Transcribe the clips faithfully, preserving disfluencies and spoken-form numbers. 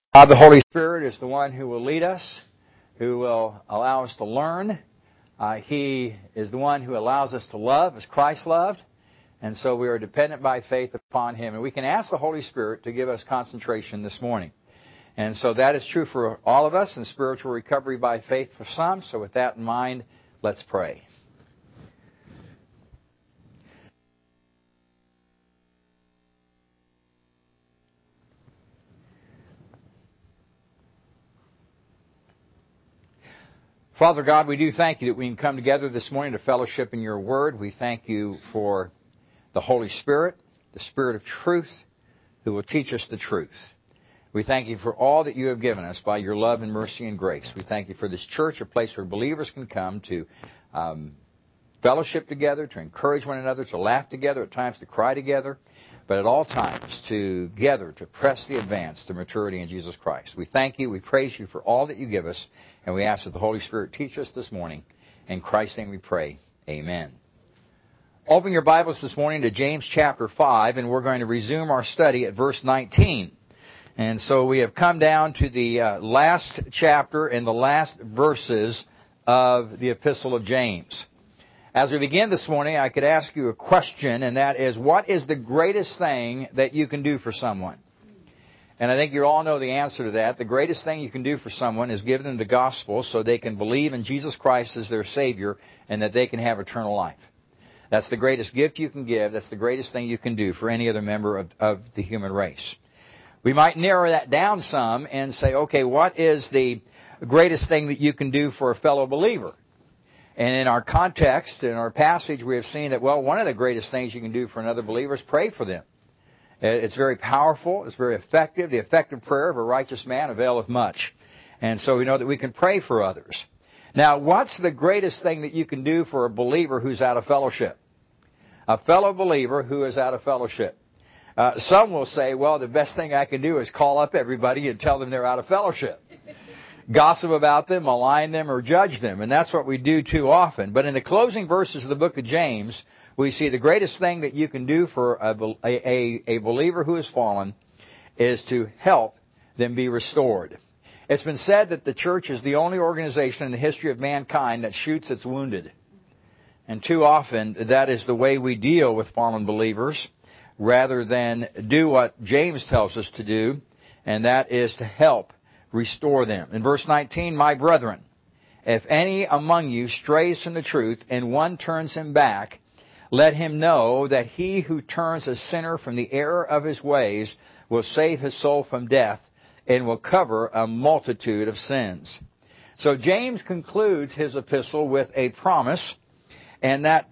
God, the Holy Spirit, is the one who will lead us, who will allow us to learn. Uh, he is the one who allows us to love as Christ loved. And so we are dependent by faith upon Him. And we can ask the Holy Spirit to give us concentration this morning. And so that is true for all of us, and spiritual recovery by faith for some. So with that in mind, let's pray. Father God, we do thank you that we can come together this morning to fellowship in your word. We thank you for the Holy Spirit, the Spirit of truth, who will teach us the truth. We thank you for all that you have given us by your love and mercy and grace. We thank you for this church, a place where believers can come to um, fellowship together, to encourage one another, to laugh together, at times to cry together, but at all times together to press the advance to maturity in Jesus Christ. We thank you, we praise you for all that you give us, and we ask that the Holy Spirit teach us this morning. In Christ's name we pray. Amen. Open your Bibles this morning to James chapter five, and we're going to resume our study at verse nineteen. And so we have come down to the uh, last chapter and the last verses of the Epistle of James. As we begin this morning, I could ask you a question, and that is, what is the greatest thing that you can do for someone? And I think you all know the answer to that. The greatest thing you can do for someone is give them the gospel so they can believe in Jesus Christ as their Savior and that they can have eternal life. That's the greatest gift you can give. That's the greatest thing you can do for any other member of, of the human race. We might narrow that down some and say, okay, what is the greatest thing that you can do for a fellow believer? And in our context, in our passage, we have seen that, well, one of the greatest things you can do for another believer is pray for them. It's very powerful. It's very effective. The effective prayer of a righteous man availeth much. And so we know that we can pray for others. Now, what's the greatest thing that you can do for a believer who's out of fellowship? A fellow believer who is out of fellowship. Uh, some will say, well, the best thing I can do is call up everybody and tell them they're out of fellowship. Gossip about them, malign them, or judge them. And that's what we do too often. But in the closing verses of the book of James, we see the greatest thing that you can do for a, a, a believer who has fallen is to help them be restored. It's been said that the church is the only organization in the history of mankind that shoots its wounded. And too often, that is the way we deal with fallen believers, rather than do what James tells us to do, and that is to help restore them. In verse nineteen, my brethren, if any among you strays from the truth and one turns him back, let him know that he who turns a sinner from the error of his ways will save his soul from death and will cover a multitude of sins. So James concludes his epistle with a promise, and that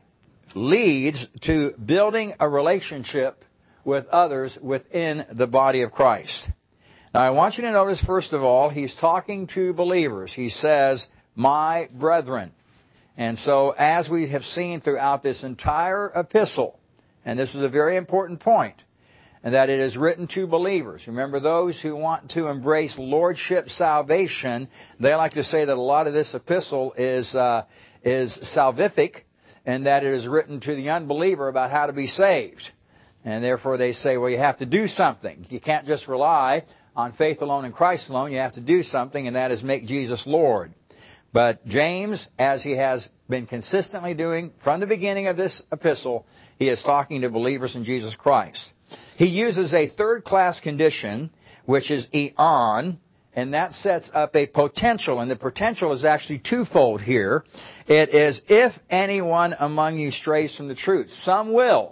leads to building a relationship with others within the body of Christ. Now, I want you to notice, first of all, he's talking to believers. He says, my brethren. And so, as we have seen throughout this entire epistle, and this is a very important point, and that it is written to believers. Remember, those who want to embrace lordship salvation, they like to say that a lot of this epistle is uh, is salvific, and that it is written to the unbeliever about how to be saved. And therefore they say, well, you have to do something. You can't just rely on faith alone in Christ alone. You have to do something, and that is make Jesus Lord. But James, as he has been consistently doing from the beginning of this epistle, he is talking to believers in Jesus Christ. He uses a third-class condition, which is eon, and that sets up a potential, and the potential is actually twofold here. It is, if anyone among you strays from the truth. Some will.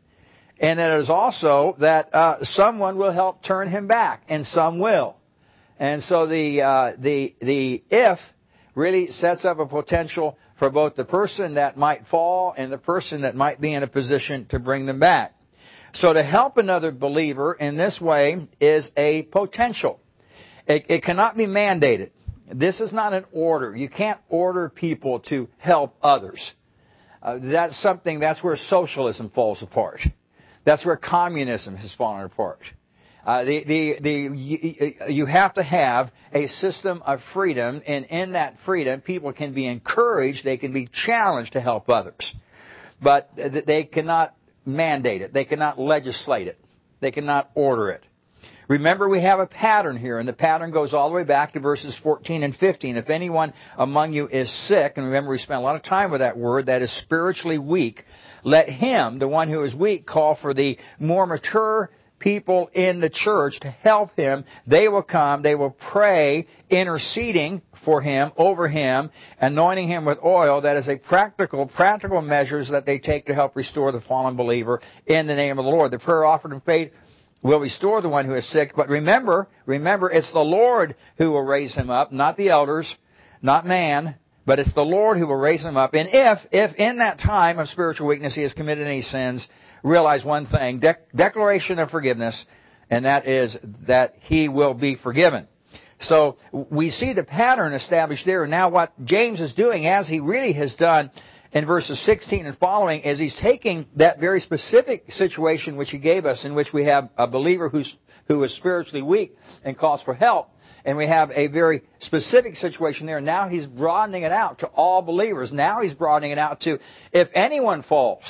And it is also that uh, someone will help turn him back, and some will. And so the uh, the the if really sets up a potential for both the person that might fall and the person that might be in a position to bring them back. So to help another believer in this way is a potential. It, it cannot be mandated. This is not an order. You can't order people to help others. Uh, that's something, that's where socialism falls apart. That's where communism has fallen apart. Uh, the, the, the, you have to have a system of freedom, and in that freedom, people can be encouraged, they can be challenged to help others. But they cannot mandate it. They cannot legislate it. They cannot order it. Remember, we have a pattern here, and the pattern goes all the way back to verses fourteen and fifteen. If anyone among you is sick, and remember we spent a lot of time with that word, that is spiritually weak, let him, the one who is weak, call for the more mature people in the church to help him. They will come, they will pray, interceding for him, over him, anointing him with oil. That is a practical, practical measures that they take to help restore the fallen believer in the name of the Lord. The prayer offered in faith will restore the one who is sick. But remember, remember, it's the Lord who will raise him up, not the elders, not man, but it's the Lord who will raise him up. And if, if in that time of spiritual weakness he has committed any sins, realize one thing, de- declaration of forgiveness, and that is that he will be forgiven. So we see the pattern established there. And now what James is doing, as he really has done in verses sixteen and following, is he's taking that very specific situation which he gave us, in which we have a believer who's, who is spiritually weak and calls for help. And we have a very specific situation there. Now he's broadening it out to all believers. Now he's broadening it out to, if anyone falls,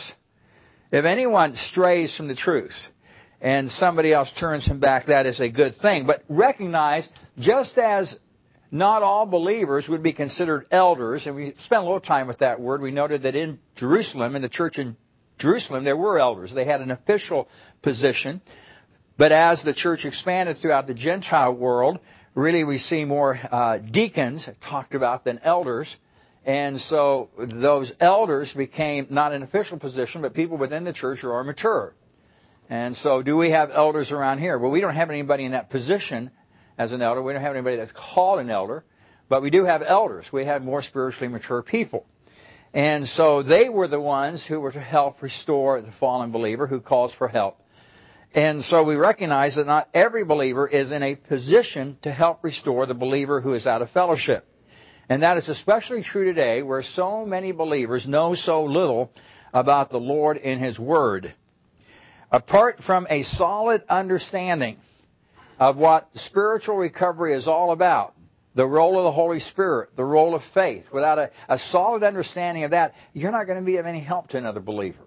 if anyone strays from the truth and somebody else turns him back, that is a good thing. But recognize, just as not all believers would be considered elders, and we spent a little time with that word. We noted that in Jerusalem, in the church in Jerusalem, there were elders. They had an official position. But as the church expanded throughout the Gentile world, really we see more uh, deacons talked about than elders. And so those elders became not an official position, but people within the church who are mature. And so do we have elders around here? Well, we don't have anybody in that position as an elder. We don't have anybody that's called an elder. But we do have elders. We have more spiritually mature people. And so they were the ones who were to help restore the fallen believer who calls for help. And so we recognize that not every believer is in a position to help restore the believer who is out of fellowship. And that is especially true today, where so many believers know so little about the Lord and His Word. Apart from a solid understanding of what spiritual recovery is all about, the role of the Holy Spirit, the role of faith, without a, a solid understanding of that, you're not going to be of any help to another believer.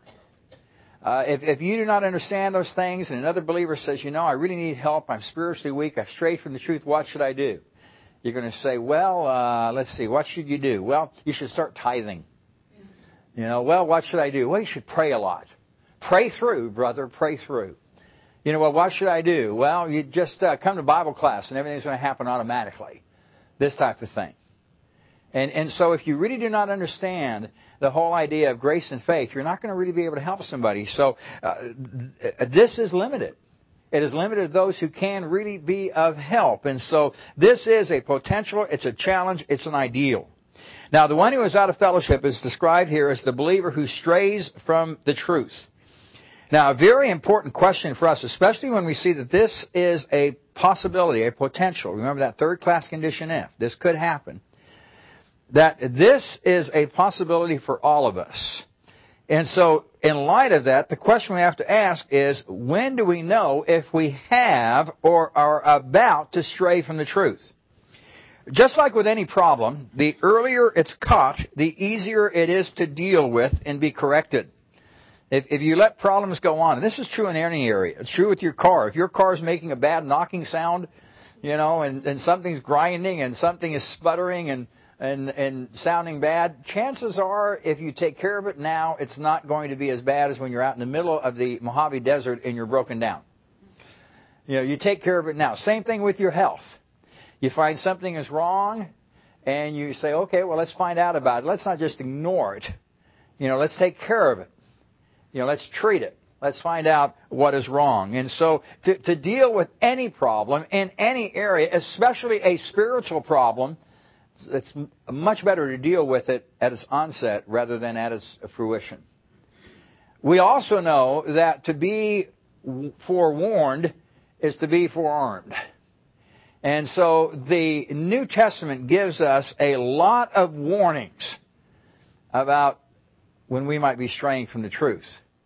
Uh, if, if you do not understand those things and another believer says, you know, I really need help, I'm spiritually weak, I've strayed from the truth, what should I do? You're going to say, well, uh, let's see, what should you do? Well, you should start tithing. You know, well, what should I do? Well, you should pray a lot. Pray through, brother, pray through. You know, well, what should I do? Well, you just uh, come to Bible class and everything's going to happen automatically. This type of thing. And and so if you really do not understand the whole idea of grace and faith, you're not going to really be able to help somebody. So uh, this is limited. It is limited to those who can really be of help. And so this is a potential, it's a challenge, it's an ideal. Now, the one who is out of fellowship is described here as the believer who strays from the truth. Now, a very important question for us, especially when we see that this is a possibility, a potential. Remember that third class condition if. This could happen. That this is a possibility for all of us. And so, in light of that, the question we have to ask is, when do we know if we have or are about to stray from the truth? Just like with any problem, the earlier it's caught, the easier it is to deal with and be corrected. If, if you let problems go on, and this is true in any area, it's true with your car. If your car is making a bad knocking sound, you know, and, and something's grinding and something is sputtering and And, and sounding bad, chances are if you take care of it now, it's not going to be as bad as when you're out in the middle of the Mojave Desert and you're broken down. You know, you take care of it now. Same thing with your health. You find something is wrong and you say, okay, well, let's find out about it. Let's not just ignore it. You know, let's take care of it. You know, let's treat it. Let's find out what is wrong. And so to, to deal with any problem in any area, especially a spiritual problem, it's much better to deal with it at its onset rather than at its fruition. We also know that to be forewarned is to be forearmed. And so the New Testament gives us a lot of warnings about when we might be straying from the truth.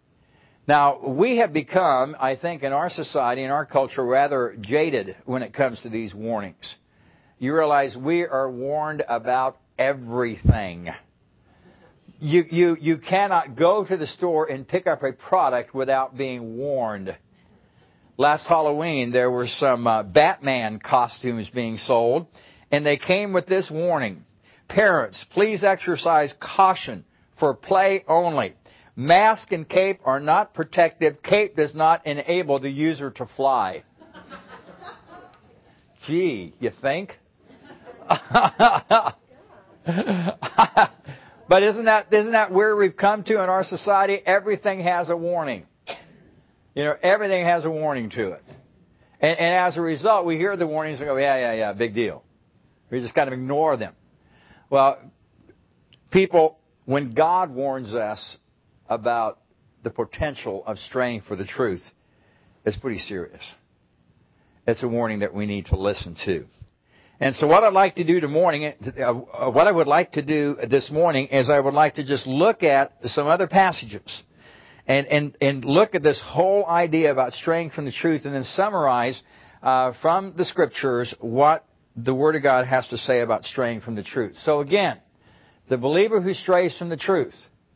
Now, we have become, I think, in our society, in our culture, rather jaded when it comes to these warnings. You realize we are warned about everything. You, you, you cannot go to the store and pick up a product without being warned. last Halloween, there were some uh, Batman costumes being sold, and they came with this warning. Parents, please exercise caution for play only. Mask and cape are not protective. Cape does not enable the user to fly. Gee, you think? But isn't that isn't that where we've come to in our society? Everything has a warning. You know, everything has a warning to it. And, and as a result, we hear the warnings and go, yeah, yeah, yeah, big deal. We just kind of ignore them. Well, people, when God warns us about the potential of straying for the truth, it's pretty serious. It's a warning that we need to listen to. And so what I'd like to do this morning, uh, what I would like to do this morning is I would like to just look at some other passages and, and, and look at this whole idea about straying from the truth and then summarize uh, from the Scriptures what the Word of God has to say about straying from the truth. So again, the believer who strays from the truth,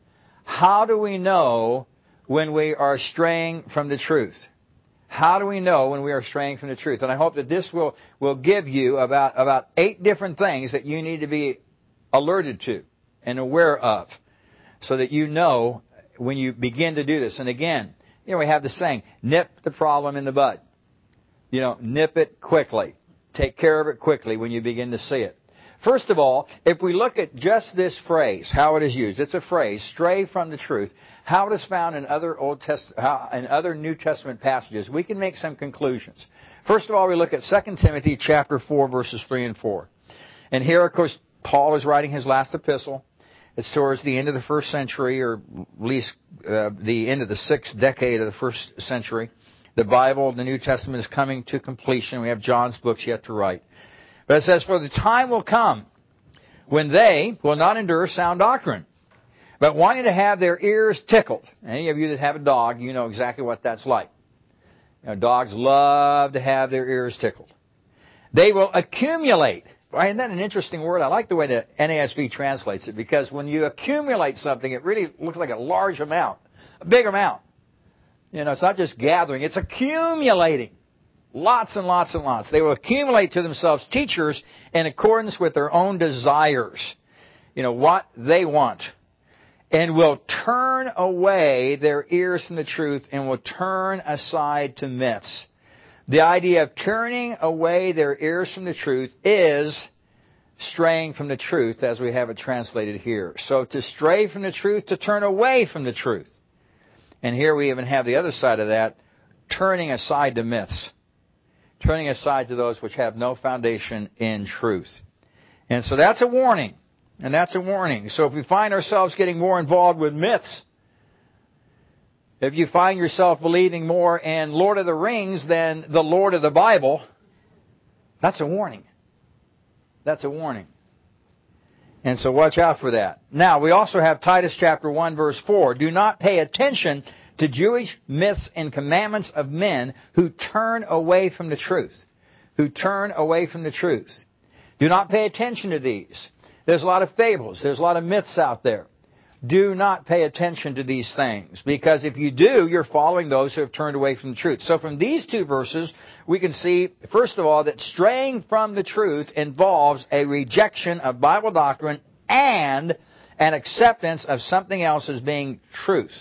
how do we know when we are straying from the truth? How do we know when we are straying from the truth? And I hope that this will, will give you about, about eight different things that you need to be alerted to and aware of so that you know when you begin to do this. And again, you know, we have the saying, nip the problem in the bud. You know, nip it quickly. Take care of it quickly when you begin to see it. First of all, if we look at just this phrase, how it is used, it's a phrase, stray from the truth, how it is found in other Old Test- how, in other New Testament passages, we can make some conclusions. First of all, we look at Second Timothy chapter four, verses three and four. And here, of course, Paul is writing his last epistle. It's towards the end of the first century, or at least uh, the end of the sixth decade of the first century. The Bible, the New Testament, is coming to completion. We have John's books yet to write. But it says, for the time will come when they will not endure sound doctrine, but wanting to have their ears tickled. Any of you that have a dog, you know exactly what that's like. You know, dogs love to have their ears tickled. They will accumulate. Isn't that an interesting word? I like the way the N A S B translates it, because when you accumulate something, it really looks like a large amount, a big amount. You know, it's not just gathering, it's accumulating. Lots and lots and lots. They will accumulate to themselves teachers in accordance with their own desires. You know, what they want. And will turn away their ears from the truth and will turn aside to myths. The idea of turning away their ears from the truth is straying from the truth, as we have it translated here. So to stray from the truth, to turn away from the truth. And here we even have the other side of that, turning aside to myths. Turning aside to those which have no foundation in truth. And so that's a warning. And that's a warning. So if we find ourselves getting more involved with myths, if you find yourself believing more in Lord of the Rings than the Lord of the Bible, that's a warning. That's a warning. And so watch out for that. Now, we also have Titus chapter one, verse four. Do not pay attention to Jewish myths and commandments of men who turn away from the truth. Who turn away from the truth. Do not pay attention to these. There's a lot of fables. There's a lot of myths out there. Do not pay attention to these things. Because if you do, you're following those who have turned away from the truth. So from these two verses, we can see, first of all, that straying from the truth involves a rejection of Bible doctrine and an acceptance of something else as being truth.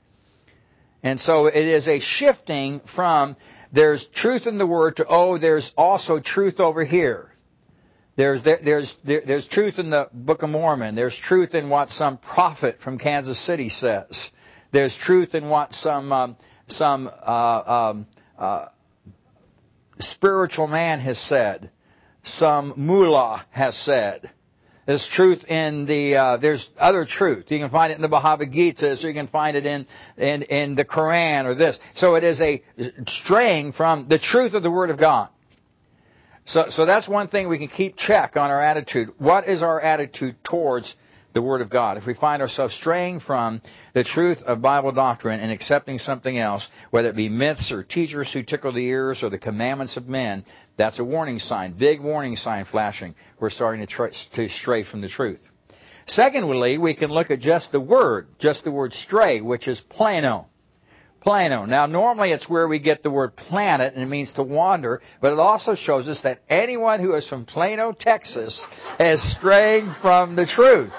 And so it is a shifting from there's truth in the Word to, oh, there's also truth over here. There's, there, there's, there, there's truth in the Book of Mormon. There's truth in what some prophet from Kansas City says. There's truth in what some, um, some uh, um, uh, spiritual man has said. Some mullah has said. There's truth in the, uh, there's other truth. You can find it in the Bhagavad Gita, so you can find it in, in, in the Quran or this. So it is a straying from the truth of the Word of God. So, so that's one thing we can keep check on our attitude. What is our attitude towards the Word of God? If we find ourselves straying from the truth of Bible doctrine and accepting something else, whether it be myths or teachers who tickle the ears or the commandments of men, that's a warning sign, big warning sign flashing. We're starting to, try, to stray from the truth. Secondly, we can look at just the word, just the word stray, which is plano. Plano. Now, normally it's where we get the word planet, and it means to wander, but it also shows us that anyone who is from Plano, Texas, is straying from the truth.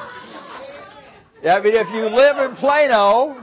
I mean, if you live in Plano,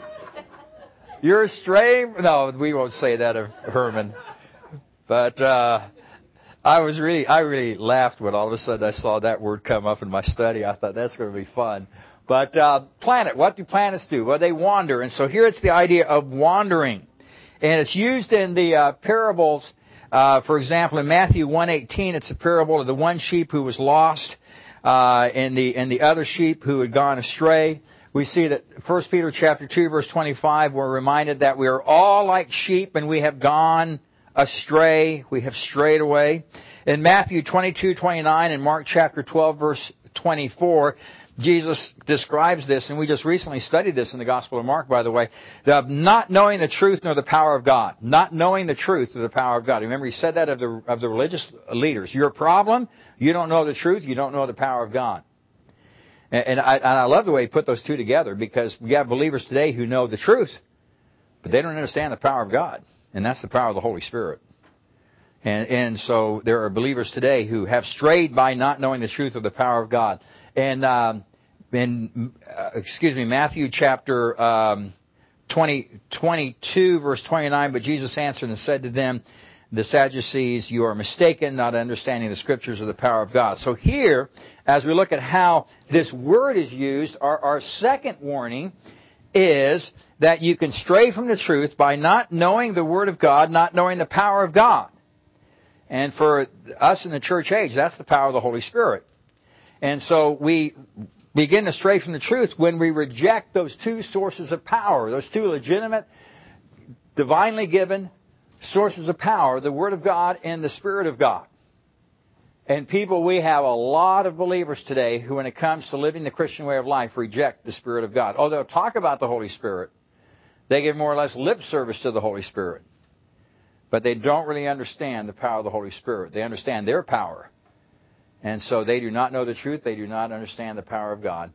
you're straying. No, we won't say that of Herman. But uh, I was really, I really laughed when all of a sudden I saw that word come up in my study. I thought that's going to be fun. But uh, planet, what do planets do? Well, they wander. And so here it's the idea of wandering. And it's used in the uh, parables. Uh, for example, in Matthew one eighteen, it's a parable of the one sheep who was lost uh, and, the, and the other sheep who had gone astray. We see that First Peter chapter two, verse twenty-five, we're reminded that we are all like sheep and we have gone astray. We have strayed away. In Matthew twenty-two, twenty-nine and Mark chapter twelve, verse twenty-four, Jesus describes this, and we just recently studied this in the Gospel of Mark, by the way, of not knowing the truth nor the power of God. Not knowing the truth or the power of God. Remember, he said that of the, of the religious leaders. Your problem, you don't know the truth, you don't know the power of God. And, and, I, and I love the way he put those two together, because we have believers today who know the truth, but they don't understand the power of God. And that's the power of the Holy Spirit. And, and so there are believers today who have strayed by not knowing the truth of the power of God. And um, in uh, excuse me, Matthew chapter um, twenty, twenty-two, verse twenty-nine. But Jesus answered and said to them, the Sadducees, you are mistaken, not understanding the Scriptures or the power of God. So here, as we look at how this word is used, our, our second warning is that you can stray from the truth by not knowing the Word of God, not knowing the power of God. And for us in the church age, that's the power of the Holy Spirit. And so we begin to stray from the truth when we reject those two sources of power, those two legitimate, divinely given sources of power, the Word of God and the Spirit of God. And people, we have a lot of believers today who, when it comes to living the Christian way of life, reject the Spirit of God. Oh, they'll talk about the Holy Spirit. They give more or less lip service to the Holy Spirit. But they don't really understand the power of the Holy Spirit. They understand their power. And so they do not know the truth. They do not understand the power of God.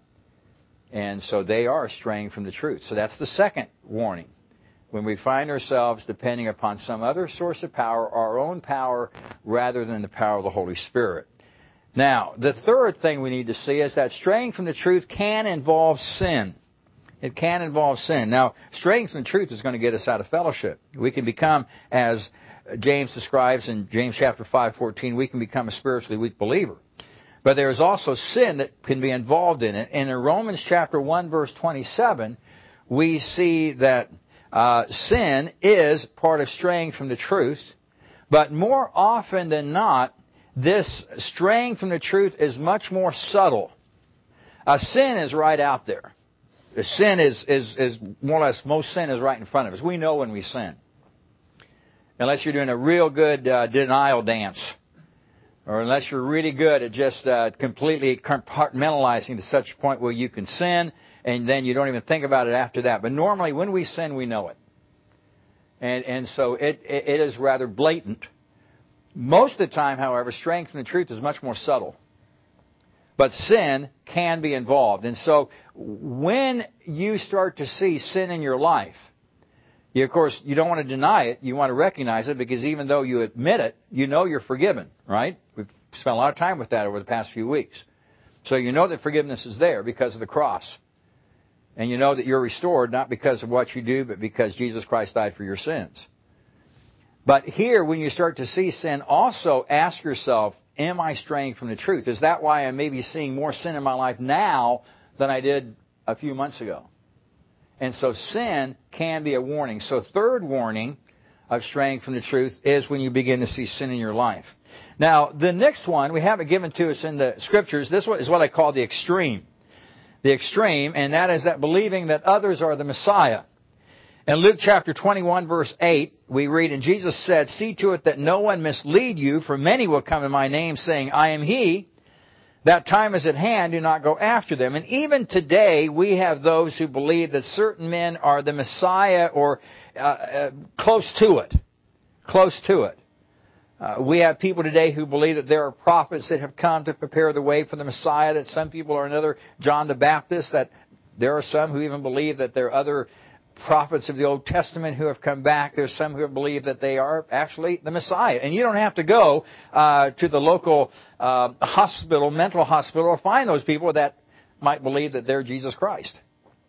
And so they are straying from the truth. So that's the second warning. When we find ourselves depending upon some other source of power, our own power, rather than the power of the Holy Spirit. Now, the third thing we need to see is that straying from the truth can involve sin. It can involve sin. Now, straying from the truth is going to get us out of fellowship. We can become, as James describes in James chapter five, fourteen, we can become a spiritually weak believer. But there is also sin that can be involved in it. And in Romans chapter one, verse twenty-seven, we see that uh, sin is part of straying from the truth. But more often than not, this straying from the truth is much more subtle. Uh, sin is right out there. The sin is, is, is more or less, most sin is right in front of us. We know when we sin. Unless you're doing a real good uh, denial dance. Or unless you're really good at just uh, completely compartmentalizing to such a point where you can sin and then you don't even think about it after that. But normally when we sin, we know it. And, and so it, it, it is rather blatant. Most of the time, however, straying from the truth is much more subtle. But sin can be involved. And so when you start to see sin in your life, you, of course, you don't want to deny it. You want to recognize it, because even though you admit it, you know you're forgiven, right? We've spent a lot of time with that over the past few weeks. So you know that forgiveness is there because of the cross. And you know that you're restored not because of what you do, but because Jesus Christ died for your sins. But here, when you start to see sin, also ask yourself, am I straying from the truth? Is that why I'm maybe seeing more sin in my life now than I did a few months ago? And so sin can be a warning. So third warning of straying from the truth is when you begin to see sin in your life. Now, the next one, we have it given to us in the Scriptures. This one is what I call the extreme. The extreme, and that is that believing that others are the Messiah. In Luke chapter twenty-one, verse eight, we read, and Jesus said, see to it that no one mislead you, for many will come in my name, saying, I am he. That time is at hand, do not go after them. And even today, we have those who believe that certain men are the Messiah, or uh, uh, close to it. Close to it. Uh, we have people today who believe that there are prophets that have come to prepare the way for the Messiah, that some people are another John the Baptist, that there are some who even believe that there are other prophets of the Old Testament who have come back. There's some who believe that they are actually the Messiah. And you don't have to go uh, to the local uh, hospital, mental hospital, to find those people that might believe that they're Jesus Christ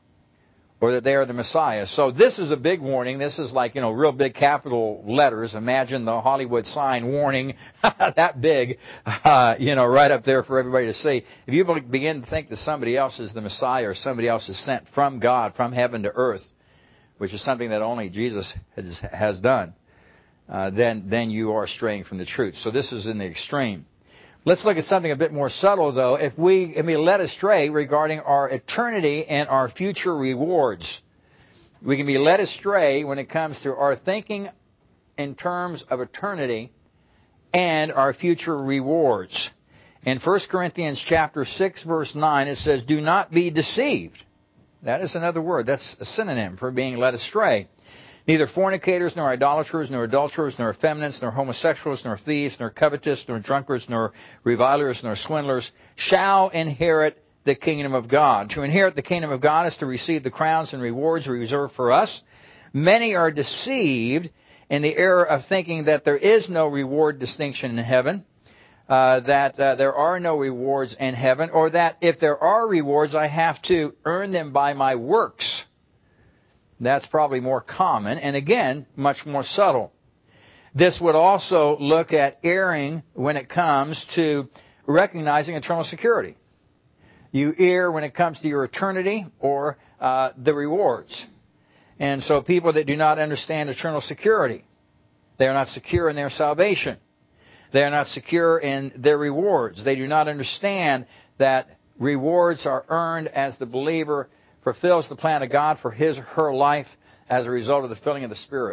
or that they are the Messiah. So this is a big warning. This is like, you know, real big capital letters. Imagine the Hollywood sign warning that big, uh, you know, right up there for everybody to see. If you begin to think that somebody else is the Messiah or somebody else is sent from God, from heaven to earth, which is something that only Jesus has, has done, uh, then, then you are straying from the truth. So this is in the extreme. Let's look at something a bit more subtle, though. If we, if we led astray regarding our eternity and our future rewards, we can be led astray when it comes to our thinking in terms of eternity and our future rewards. In First Corinthians chapter six, verse nine, it says, "Do not be deceived." That is another word. That's a synonym for being led astray. "Neither fornicators, nor idolaters, nor adulterers, nor effeminates, nor homosexuals, nor thieves, nor covetous, nor drunkards, nor revilers, nor swindlers shall inherit the kingdom of God." To inherit the kingdom of God is to receive the crowns and rewards reserved for us. Many are deceived in the error of thinking that there is no reward distinction in heaven, uh, that uh, there are no rewards in heaven, or that if there are rewards, I have to earn them by my works. That's probably more common, and again, much more subtle. This would also look at erring when it comes to recognizing eternal security. You err when it comes to your eternity or uh, the rewards. And so people that do not understand eternal security, they are not secure in their salvation. They are not secure in their rewards. They do not understand that rewards are earned as the believer fulfills the plan of God for his or her life as a result of the filling of the Spirit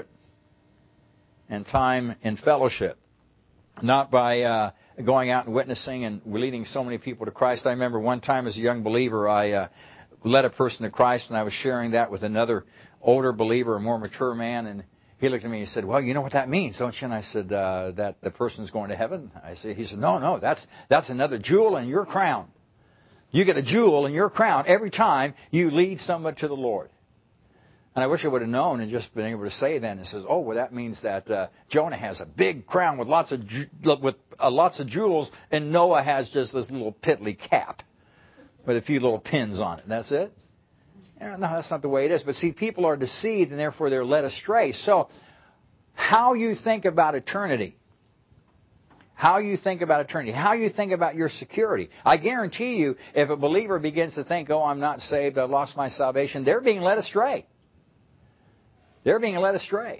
and time in fellowship. Not by uh, going out and witnessing and leading so many people to Christ. I remember one time as a young believer, I uh, led a person to Christ, and I was sharing that with another older believer, a more mature man, and he looked at me and he said, "Well, you know what that means, don't you?" And I said, uh, that the person's going to heaven. I said, he said, no, no, that's that's another jewel in your crown. You get a jewel in your crown every time you lead someone to the Lord. And I wish I would have known and just been able to say then. It says, "Oh, well, that means that uh, Jonah has a big crown with lots of ju- with uh, lots of jewels, and Noah has just this little piddly cap with a few little pins on it. That's it." No, that's not the way it is. But see, people are deceived, and therefore they're led astray. So, how you think about eternity, how you think about eternity, how you think about your security. I guarantee you, if a believer begins to think, "Oh, I'm not saved, I've lost my salvation," they're being led astray. They're being led astray.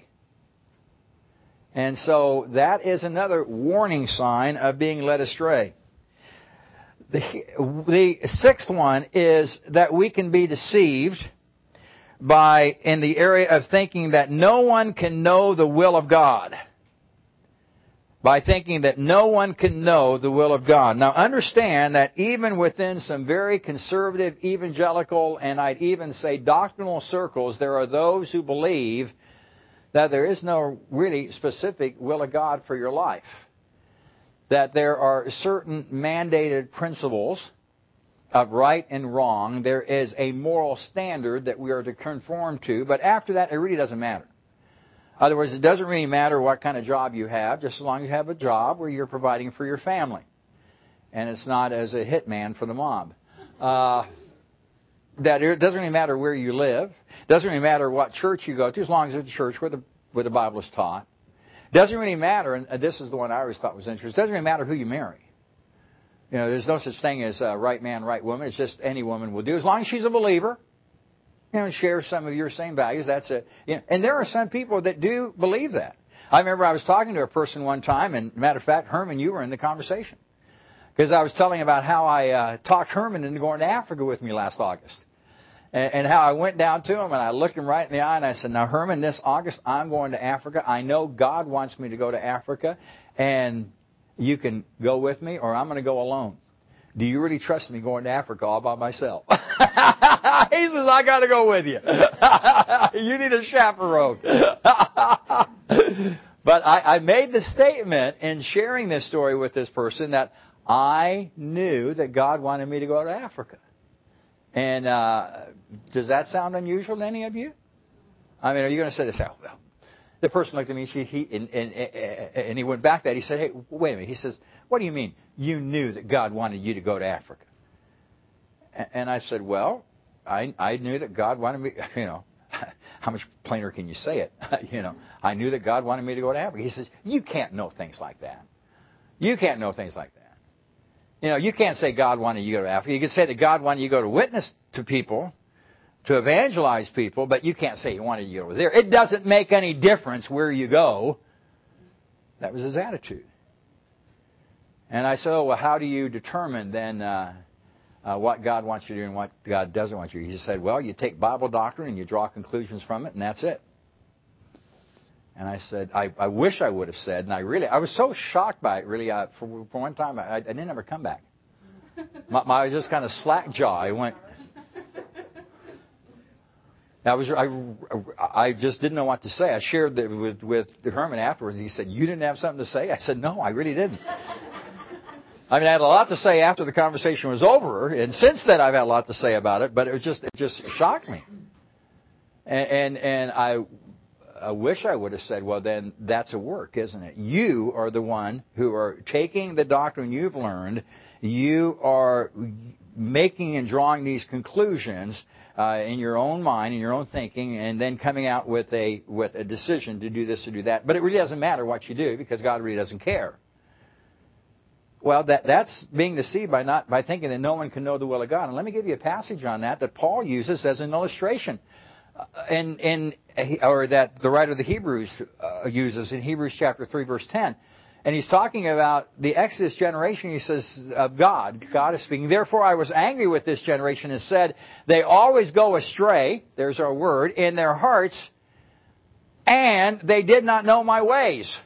And so that is another warning sign of being led astray. The, the sixth one is that we can be deceived by, in the area of thinking that no one can know the will of God. By thinking that no one can know the will of God. Now understand that even within some very conservative, evangelical, and I'd even say doctrinal circles, there are those who believe that there is no really specific will of God for your life. That there are certain mandated principles of right and wrong. There is a moral standard that we are to conform to, but after that, it really doesn't matter. In other words, it doesn't really matter what kind of job you have, just as long as you have a job where you're providing for your family. And it's not as a hitman for the mob. Uh, that it doesn't really matter where you live. It doesn't really matter what church you go to, as long as it's a church where the, where the Bible is taught. It doesn't really matter, and this is the one I always thought was interesting, it doesn't really matter who you marry. You know, there's no such thing as a right man, right woman. It's just any woman will do, as long as she's a believer. You know, share some of your same values. That's it. You know, and there are some people that do believe that. I remember I was talking to a person one time, and matter of fact, Herman, you were in the conversation. Because I was telling about how I uh, talked Herman into going to Africa with me last August. And, and how I went down to him, and I looked him right in the eye, and I said, "Now, Herman, this August, I'm going to Africa. I know God wants me to go to Africa, and you can go with me, or I'm going to go alone. Do you really trust me going to Africa all by myself?" He says, "I got to go with you. You need a chaperone." But I, I made the statement in sharing this story with this person that I knew that God wanted me to go to Africa. And uh, does that sound unusual to any of you? I mean, are you going to say this? Oh, well, the person looked at me, she, he, and, and, and he went back that. He said, hey, wait a minute. He says, what do you mean? You knew that God wanted you to go to Africa. And I said, well, I, I knew that God wanted me, you know, how much plainer can you say it? you know, I knew that God wanted me to go to Africa. He says, you can't know things like that. You can't know things like that. You know, you can't say God wanted you to go to Africa. You can say that God wanted you to go to witness to people, to evangelize people, but you can't say He wanted you to go there. It doesn't make any difference where you go. That was his attitude. And I said, oh, well, how do you determine then uh, uh, what God wants you to do and what God doesn't want you to do? He said, well, you take Bible doctrine and you draw conclusions from it, and that's it. And I said, I, I wish I would have said, and I really, I was so shocked by it, really, uh, for, for one time, I, I didn't ever come back. My, my I was just kind of slack jaw. I went, I was, I, I just didn't know what to say. I shared that with, with Herman afterwards. He said, you didn't have something to say? I said, no, I really didn't. I mean, I had a lot to say after the conversation was over, and since then I've had a lot to say about it, but it was just, it just shocked me. And, and, and I, I wish I would have said, well, then that's a work, isn't it? You are the one who are taking the doctrine you've learned, you are making and drawing these conclusions uh, in your own mind, in your own thinking, and then coming out with a with a decision to do this or do that. But it really doesn't matter what you do because God really doesn't care. Well, that that's being deceived by not by thinking that no one can know the will of God. And let me give you a passage on that that Paul uses as an illustration, uh, in in or that the writer of the Hebrews uh, uses in Hebrews chapter three, verse ten. And he's talking about the Exodus generation. He says, of God. God is speaking. Therefore, I was angry with this generation and said, they always go astray, there's our word, in their hearts, and they did not know my ways.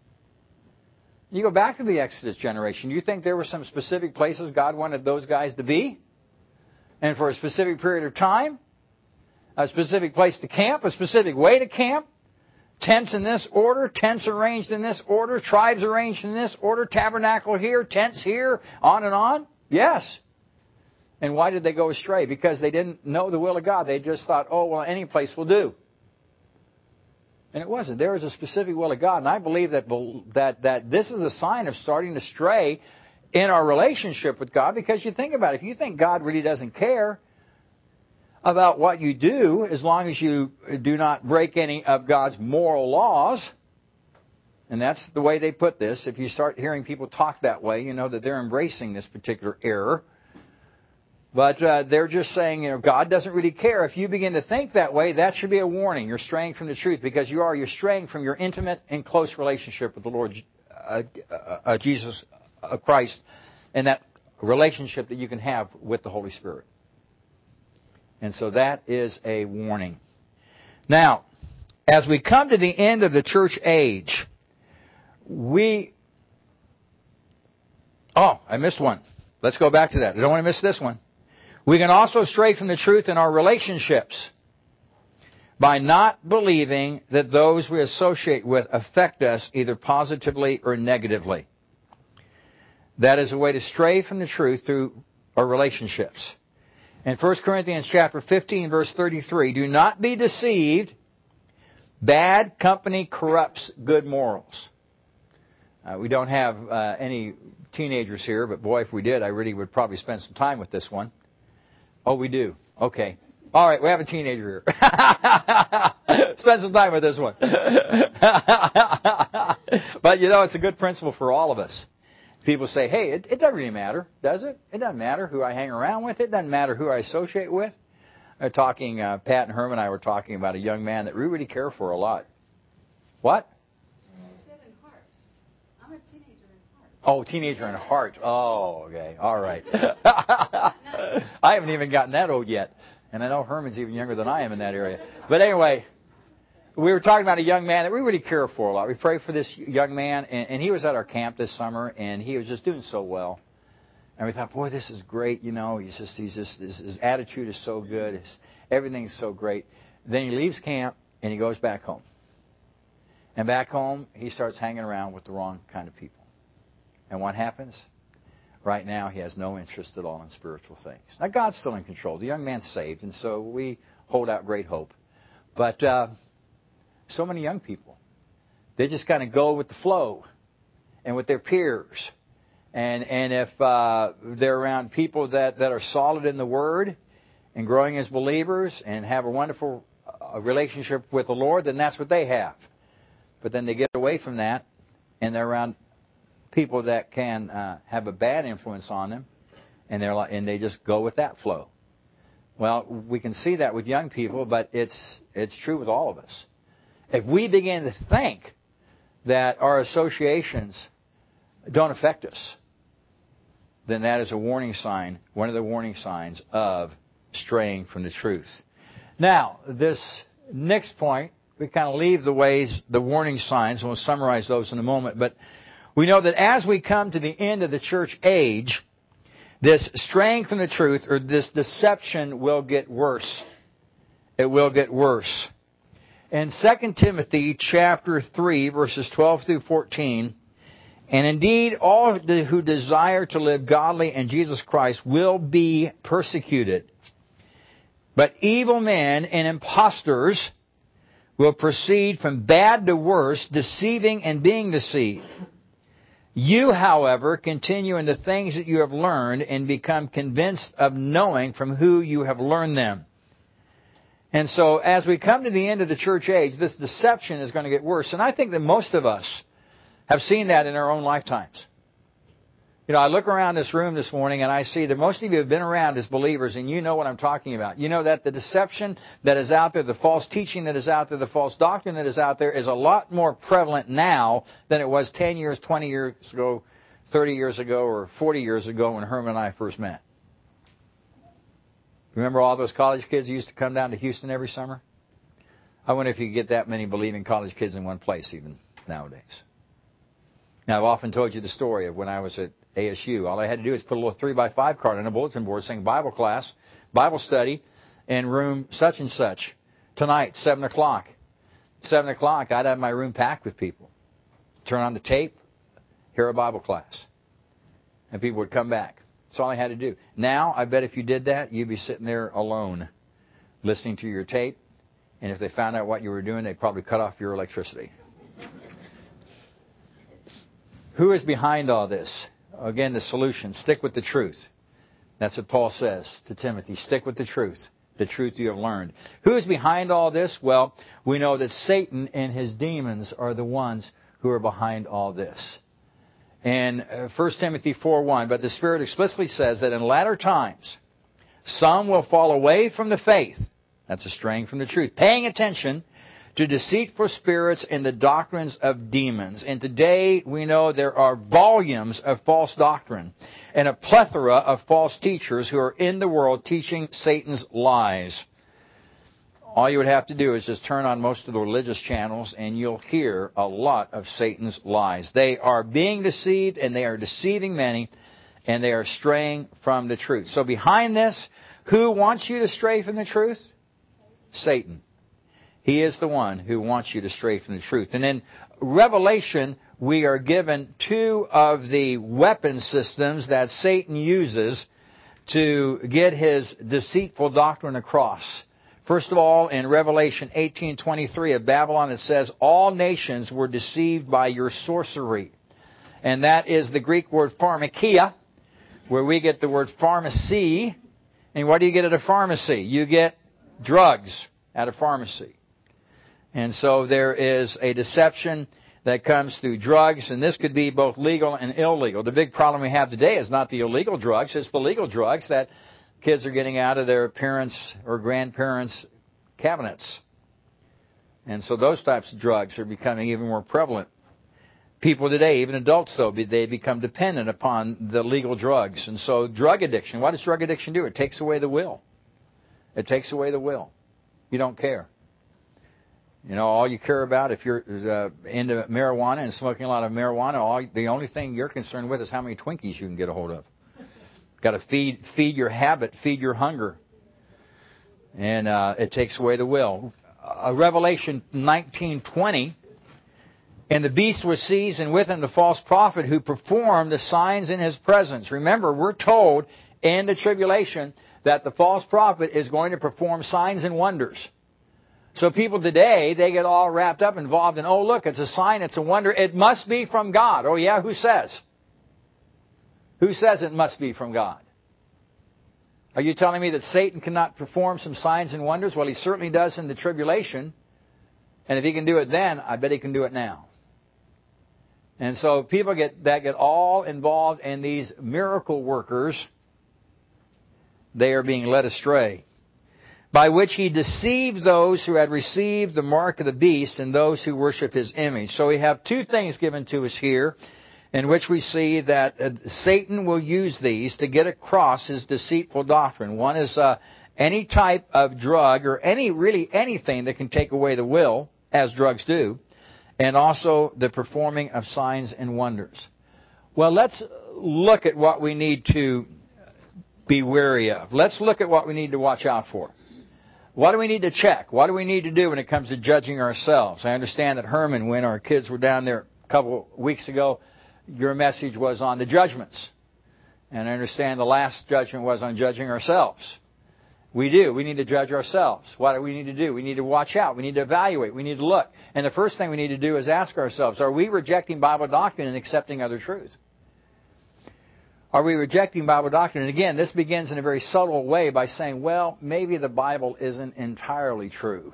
You go back to the Exodus generation. You think there were some specific places God wanted those guys to be? And for a specific period of time? A specific place to camp? A specific way to camp? Tents in this order, tents arranged in this order, tribes arranged in this order, tabernacle here, tents here, on and on? Yes. And why did they go astray? Because they didn't know the will of God. They just thought, oh, well, any place will do. And it wasn't. There was a specific will of God. And I believe that, that, that this is a sign of starting to stray in our relationship with God. Because you think about it. If you think God really doesn't care about what you do, as long as you do not break any of God's moral laws, and that's the way they put this. If you start hearing people talk that way, you know that they're embracing this particular error. But uh, they're just saying, you know, God doesn't really care. If you begin to think that way, that should be a warning. You're straying from the truth because you are. You're straying from your intimate and close relationship with the Lord uh, uh, uh, Jesus uh, Christ, and that relationship that you can have with the Holy Spirit. And so that is a warning. Now, as we come to the end of the church age, we... Oh, I missed one. Let's go back to that. I don't want to miss this one. We can also stray from the truth in our relationships by not believing that those we associate with affect us either positively or negatively. That is a way to stray from the truth through our relationships. In First Corinthians chapter fifteen, verse thirty-three, do not be deceived. Bad company corrupts good morals. Uh, we don't have uh, any teenagers here, but boy, if we did, I really would probably spend some time with this one. Oh, we do. Okay. All right, we have a teenager here. Spend some time with this one. But, you know, it's a good principle for all of us. People say, hey, it, it doesn't really matter, does it? It doesn't matter who I hang around with. It doesn't matter who I associate with. We're talking, uh, Pat and Herman and I were talking about a young man that we really care for a lot. What? You said in heart. I'm a teenager in heart. Oh, teenager in heart. Oh, okay. All right. I haven't even gotten that old yet. And I know Herman's even younger than I am in that area. But anyway, we were talking about a young man that we really care for a lot. We pray for this young man, and, and he was at our camp this summer, and he was just doing so well. And we thought, boy, this is great. You know, he's just, he's just, his, his attitude is so good. His, everything's so great. Then he leaves camp, and he goes back home. And back home, he starts hanging around with the wrong kind of people. And what happens? Right now, he has no interest at all in spiritual things. Now, God's still in control. The young man's saved, and so we hold out great hope. But uh, So many young people. They just kind of go with the flow and with their peers. And and if uh, they're around people that, that are solid in the Word and growing as believers and have a wonderful uh, relationship with the Lord, then that's what they have. But then they get away from that and they're around people that can uh, have a bad influence on them, and they're like, and they just go with that flow. Well, we can see that with young people, but it's it's true with all of us. If we begin to think that our associations don't affect us, then that is a warning sign, one of the warning signs of straying from the truth. Now, this next point, we kind of leave the ways, the warning signs, and we'll summarize those in a moment. But we know that as we come to the end of the church age, this straying from the truth, or this deception, will get worse. It will get worse. In Second Timothy chapter three, verses twelve through fourteen, and indeed all who desire to live godly in Jesus Christ will be persecuted. But evil men and impostors will proceed from bad to worse, deceiving and being deceived. You, however, continue in the things that you have learned and become convinced of knowing from who you have learned them. And so as we come to the end of the church age, this deception is going to get worse. And I think that most of us have seen that in our own lifetimes. You know, I look around this room this morning and I see that most of you have been around as believers, and you know what I'm talking about. You know that the deception that is out there, the false teaching that is out there, the false doctrine that is out there is a lot more prevalent now than it was ten years, twenty years ago, thirty years ago, or forty years ago when Herman and I first met. Remember all those college kids who used to come down to Houston every summer? I wonder if you could get that many believing college kids in one place even nowadays. Now, I've often told you the story of when I was at A S U. All I had to do is put a little three by five card on a bulletin board saying Bible class, Bible study, in room such and such. Tonight, seven o'clock. seven o'clock, I'd have my room packed with people. Turn on the tape, hear a Bible class. And people would come back. That's all I had to do. Now, I bet if you did that, you'd be sitting there alone, listening to your tape. And if they found out what you were doing, they'd probably cut off your electricity. Who is behind all this? Again, the solution. Stick with the truth. That's what Paul says to Timothy. Stick with the truth. The truth you have learned. Who is behind all this? Well, we know that Satan and his demons are the ones who are behind all this. In First Timothy four one, but the Spirit explicitly says that in latter times, some will fall away from the faith. That's a straying from the truth. Paying attention to deceitful spirits and the doctrines of demons. And today we know there are volumes of false doctrine and a plethora of false teachers who are in the world teaching Satan's lies. All you would have to do is just turn on most of the religious channels and you'll hear a lot of Satan's lies. They are being deceived and they are deceiving many and they are straying from the truth. So behind this, who wants you to stray from the truth? Satan. He is the one who wants you to stray from the truth. And in Revelation, we are given two of the weapon systems that Satan uses to get his deceitful doctrine across. First of all, in Revelation eighteen twenty-three of Babylon, it says, all nations were deceived by your sorcery. And that is the Greek word pharmakia, where we get the word pharmacy. And what do you get at a pharmacy? You get drugs at a pharmacy. And so there is a deception that comes through drugs, and this could be both legal and illegal. The big problem we have today is not the illegal drugs, it's the legal drugs that kids are getting out of their parents' or grandparents' cabinets. And so those types of drugs are becoming even more prevalent. People today, even adults though, they become dependent upon the legal drugs. And so drug addiction, what does drug addiction do? It takes away the will. It takes away the will. You don't care. You know, all you care about, if you're uh, into marijuana and smoking a lot of marijuana, all, the only thing you're concerned with is how many Twinkies you can get a hold of. Got to feed feed your habit, feed your hunger. And uh, it takes away the will. Uh, Revelation nineteen twenty, and the beast was seized, and with him the false prophet who performed the signs in his presence. Remember, we're told in the tribulation that the false prophet is going to perform signs and wonders. So people today, they get all wrapped up, involved in, oh, look, it's a sign, it's a wonder. It must be from God. Oh, yeah? Who says? Who says it must be from God? Are you telling me that Satan cannot perform some signs and wonders? Well, he certainly does in the tribulation. And if he can do it then, I bet he can do it now. And so people get that get all involved in these miracle workers. They are being led astray, by which he deceived those who had received the mark of the beast and those who worship his image. So we have two things given to us here, in which we see that uh, Satan will use these to get across his deceitful doctrine. One is uh, any type of drug, or any really anything that can take away the will, as drugs do, and also the performing of signs and wonders. Well, let's look at what we need to be wary of. Let's look at what we need to watch out for. What do we need to check? What do we need to do when it comes to judging ourselves? I understand that Herman, when our kids were down there a couple of weeks ago, your message was on the judgments. And I understand the last judgment was on judging ourselves. We do. We need to judge ourselves. What do we need to do? We need to watch out. We need to evaluate. We need to look. And the first thing we need to do is ask ourselves, are we rejecting Bible doctrine and accepting other truth? Are we rejecting Bible doctrine? And again, this begins in a very subtle way by saying, well, maybe the Bible isn't entirely true.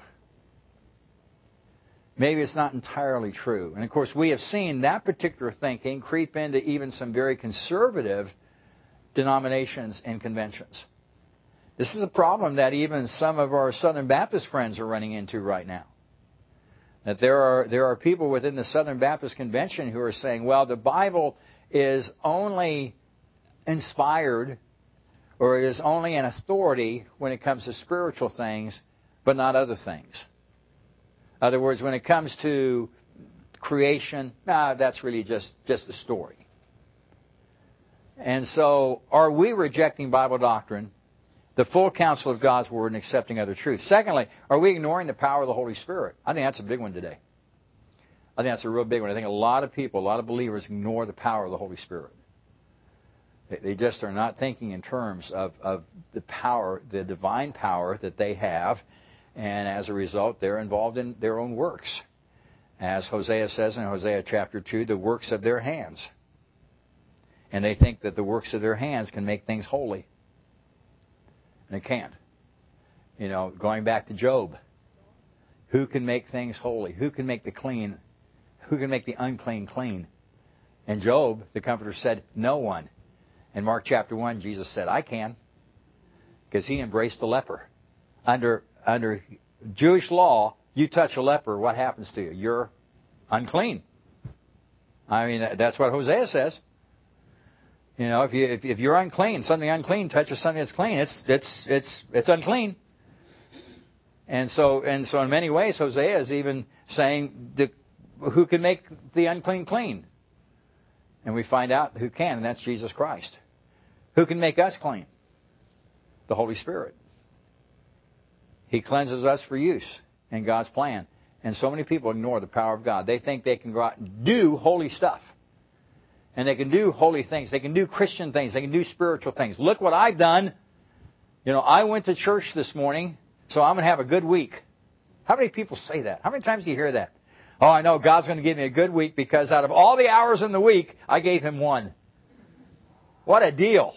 Maybe it's not entirely true. And of course, we have seen that particular thinking creep into even some very conservative denominations and conventions. This is a problem that even some of our Southern Baptist friends are running into right now. That there are there are people within the Southern Baptist Convention who are saying, well, the Bible is only inspired, or it is only an authority when it comes to spiritual things, but not other things. In other words, when it comes to creation, nah, that's really just, just a story. And so, are we rejecting Bible doctrine, the full counsel of God's Word, and accepting other truths? Secondly, are we ignoring the power of the Holy Spirit? I think that's a big one today. I think that's a real big one. I think a lot of people, a lot of believers ignore the power of the Holy Spirit. They just are not thinking in terms of, of the power, the divine power that they have, and as a result, they're involved in their own works. As Hosea says in Hosea chapter two, the works of their hands. And they think that the works of their hands can make things holy. And it can't. You know, going back to Job. Who can make things holy? Who can make the clean? Who can make the unclean clean? And Job, the Comforter, said, no one. In Mark chapter one, Jesus said, I can. Because he embraced the leper. Under under Jewish law, you touch a leper, what happens to you? You're unclean. I mean, that's what Hosea says. You know, if you if, if you're unclean, something unclean touches something that's clean, it's it's it's it's unclean. And so and so in many ways, Hosea is even saying that who can make the unclean clean? And we find out who can, and that's Jesus Christ. Who can make us clean? The Holy Spirit. He cleanses us for use in God's plan. And so many people ignore the power of God. They think they can go out and do holy stuff. And they can do holy things. They can do Christian things. They can do spiritual things. Look what I've done. You know, I went to church this morning, so I'm going to have a good week. How many people say that? How many times do you hear that? Oh, I know God's going to give me a good week because out of all the hours in the week, I gave Him one. What a deal.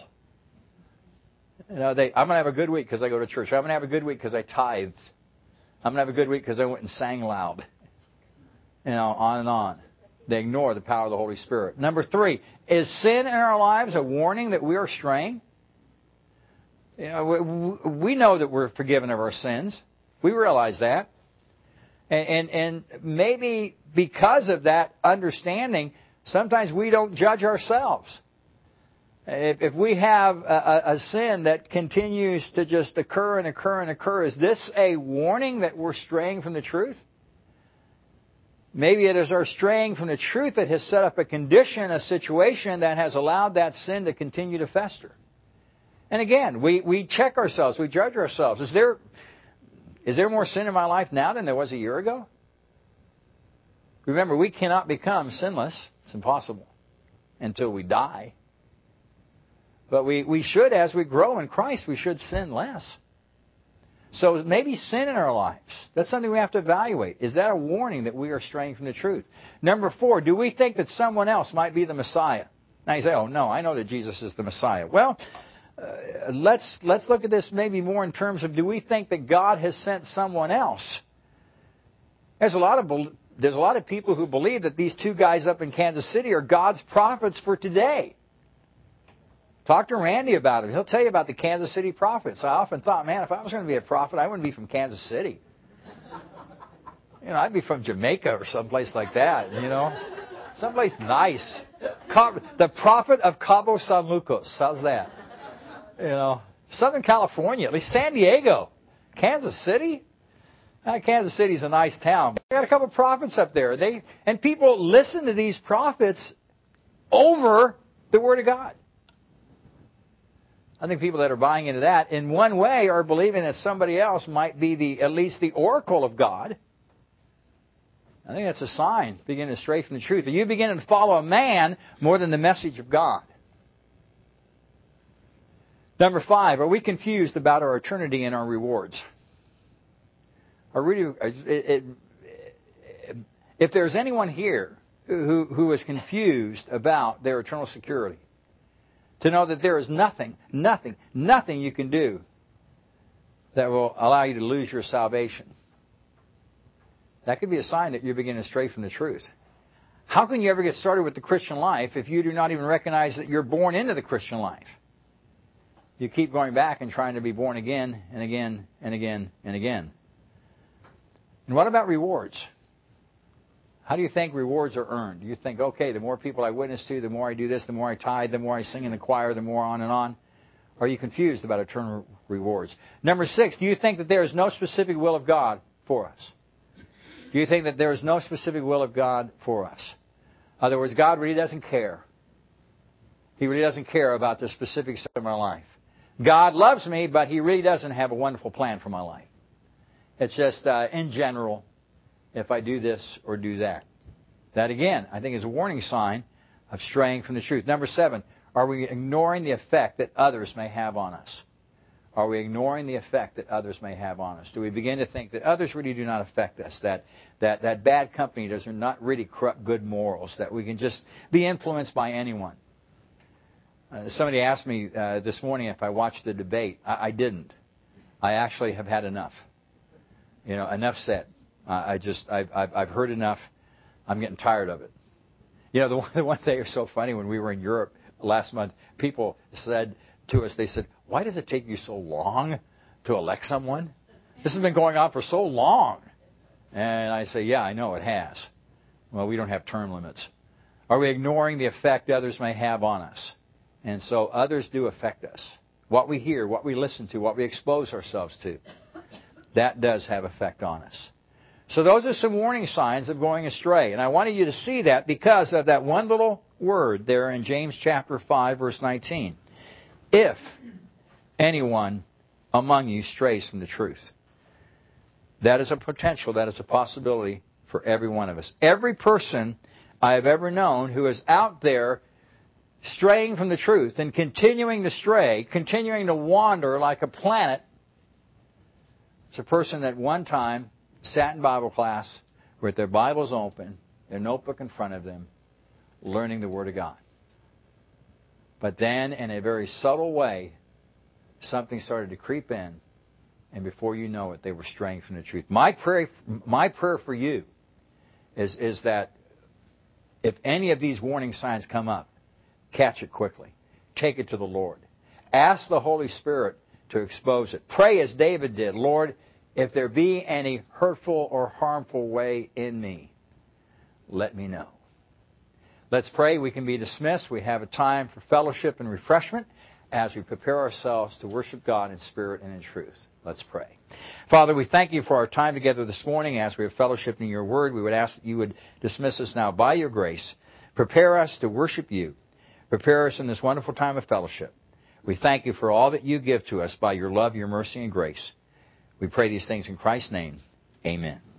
You know, they, I'm going to have a good week because I go to church. I'm going to have a good week because I tithed. I'm going to have a good week because I went and sang loud. You know, on and on. They ignore the power of the Holy Spirit. Number three, is sin in our lives a warning that we are straying? You know, we, we know that we're forgiven of our sins. We realize that. And, and, and maybe because of that understanding, sometimes we don't judge ourselves. If, if we have a, a sin that continues to just occur and occur and occur, is this a warning that we're straying from the truth? Maybe it is our straying from the truth that has set up a condition, a situation that has allowed that sin to continue to fester. And again, we, we check ourselves, we judge ourselves. Is there, is there more sin in my life now than there was a year ago? Remember, we cannot become sinless. It's impossible until we die. But we, we should, as we grow in Christ, we should sin less. So maybe sin in our lives. That's something we have to evaluate. Is that a warning that we are straying from the truth? Number four, do we think that someone else might be the Messiah? Now you say, oh no, I know that Jesus is the Messiah. Well, uh, let's let's look at this maybe more in terms of, do we think that God has sent someone else? There's a lot of there's a lot of people who believe that these two guys up in Kansas City are God's prophets for today. Talk to Randy about it. He'll tell you about the Kansas City prophets. I often thought, man, if I was going to be a prophet, I wouldn't be from Kansas City. You know, I'd be from Jamaica or someplace like that, you know. Someplace nice. The prophet of Cabo San Lucas. How's that? You know, Southern California, at least San Diego. Kansas City? Uh, Kansas City's a nice town. I got a couple of prophets up there. They and people listen to these prophets over the Word of God. I think people that are buying into that, in one way, are believing that somebody else might be the at least the oracle of God. I think that's a sign, beginning to stray from the truth. Are you beginning to follow a man more than the message of God? Number five, are we confused about our eternity and our rewards? Are we, it, it, if there's anyone here who, who is confused about their eternal security, to know that there is nothing, nothing, nothing you can do that will allow you to lose your salvation, that could be a sign that you're beginning to stray from the truth. How can you ever get started with the Christian life if you do not even recognize that you're born into the Christian life? You keep going back and trying to be born again and again and again and again. And what about rewards? How do you think rewards are earned? Do you think, okay, the more people I witness to, the more I do this, the more I tithe, the more I sing in the choir, the more on and on? Are you confused about eternal rewards? Number six, do you think that there is no specific will of God for us? Do you think that there is no specific will of God for us? In other words, God really doesn't care. He really doesn't care about the specifics of my life. God loves me, but He really doesn't have a wonderful plan for my life. It's just, uh, in general, if I do this or do that. That, again, I think is a warning sign of straying from the truth. Number seven, are we ignoring the effect that others may have on us? Are we ignoring the effect that others may have on us? Do we begin to think that others really do not affect us, that that, that bad company does not really corrupt good morals, that we can just be influenced by anyone? Uh, somebody asked me uh, this morning if I watched the debate. I, I didn't. I actually have had enough. You know, enough said. Uh, I just, I've, I've, I've heard enough. I'm getting tired of it. You know, the one, the one thing was so funny when we were in Europe last month, people said to us, they said, why does it take you so long to elect someone? This has been going on for so long. And I say, yeah, I know it has. Well, we don't have term limits. Are we ignoring the effect others may have on us? And so others do affect us. What we hear, what we listen to, what we expose ourselves to, that does have effect on us. So those are some warning signs of going astray. And I wanted you to see that because of that one little word there in James chapter five, verse nineteen. If anyone among you strays from the truth. That is a potential, that is a possibility for every one of us. Every person I have ever known who is out there straying from the truth and continuing to stray, continuing to wander like a planet, it's a person that one time sat in Bible class with their Bibles open, their notebook in front of them, learning the Word of God. But then, in a very subtle way, something started to creep in, and before you know it, they were straying from the truth. My prayer, my prayer for you is, is that if any of these warning signs come up, catch it quickly. Take it to the Lord. Ask the Holy Spirit to expose it. Pray as David did, Lord, if there be any hurtful or harmful way in me, let me know. Let's pray. We can be dismissed. We have a time for fellowship and refreshment as we prepare ourselves to worship God in spirit and in truth. Let's pray. Father, we thank you for our time together this morning as we have fellowship in your word. We would ask that you would dismiss us now by your grace. Prepare us to worship you. Prepare us in this wonderful time of fellowship. We thank you for all that you give to us by your love, your mercy, and grace. We pray these things in Christ's name. Amen.